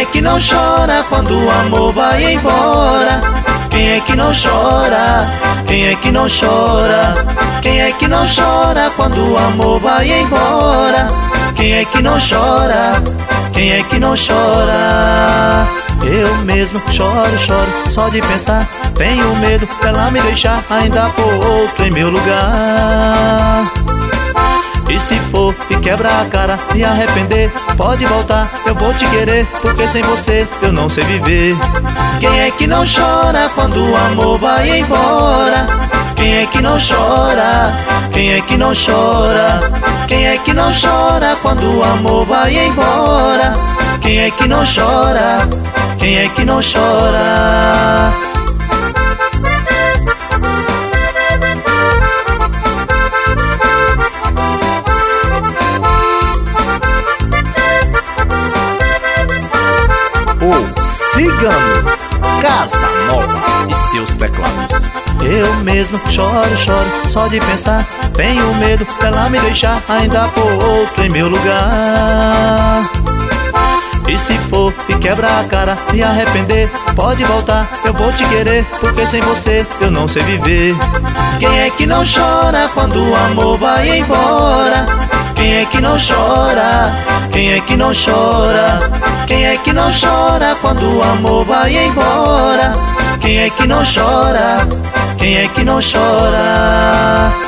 que não chora quando o amor vai embora? Quem é que não chora? Quem é que não chora? Quem é que não chora quando o amor vai embora? Quem é que não chora? Quem é que não chora? Eu mesmo choro, choro, só de pensar. Tenho medo dela me deixar, ainda pôr outro em meu lugar. E se for e quebra a cara, me arrepender, pode voltar, eu vou te querer, porque sem você eu não sei viver. Quem é que não chora quando o amor vai embora? Quem é que não chora? Quem é que não chora? Quem é que não chora quando o amor vai embora? Quem é que não chora? Quem é que não chora? O Cigano, Casa Nova e seus teclados. Eu mesmo choro, choro, só de pensar. Tenho medo dela me deixar, ainda pôr outro em meu lugar. E se for e quebra a cara, me arrepender, pode voltar, eu vou te querer, porque sem você eu não sei viver. Quem é que não chora quando o amor vai embora? Quem é que não chora? Quem é que não chora? Quem é que não chora quando o amor vai embora? Quem é que não chora? Quem é que não chora?